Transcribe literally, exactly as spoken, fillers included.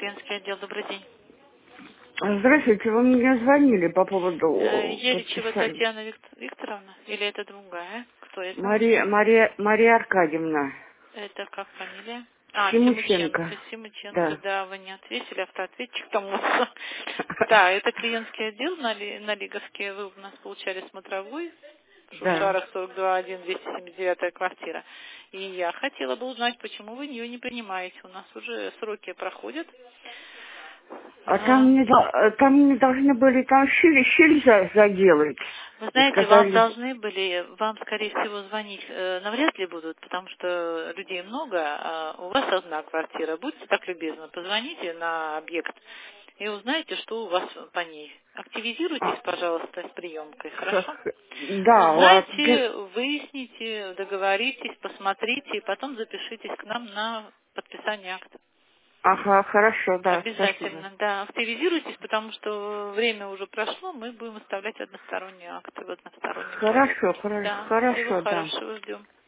клиентский отдел. Добрый день. Здравствуйте, вы мне звонили по поводу Э, Еричева подписания. Татьяна Вик- Викторовна? Или это другая? Кто это? Мария, Мария, Мария Аркадьевна Это как фамилия? А, Симученко. Симученко. Симученко, Да. да, вы не ответили, автоответчик там у вас. Да, это клиентский отдел на, Ли- на Лиговске. Вы у нас получали смотровой. Да. Шушара сорок два один, двести семьдесят девятая квартира. И я хотела бы узнать, почему вы ее не принимаете. У нас уже сроки проходят. А там А, мне, до- э, там мне должны были там щель, щель за- заделать. Вы И знаете, вам сказали, должны были, вам, скорее всего, звонить э, навряд ли будут, потому что людей много, а у вас одна квартира. Будьте так любезны, позвоните на объект и узнайте, что у вас по ней. Активизируйтесь, а, пожалуйста, с приемкой, х- хорошо? х- да, вот, г- Узнайте, выясните, договоритесь, посмотрите, и потом запишитесь к нам на подписание акта. ага, хорошо, да, спасибо. Обязательно, да. Активизируйтесь, потому что время уже прошло, мы будем оставлять односторонние акты в одностороннем Хорошо, порядке. хоро- Да, всего хорошо, да. хорошего, ждем.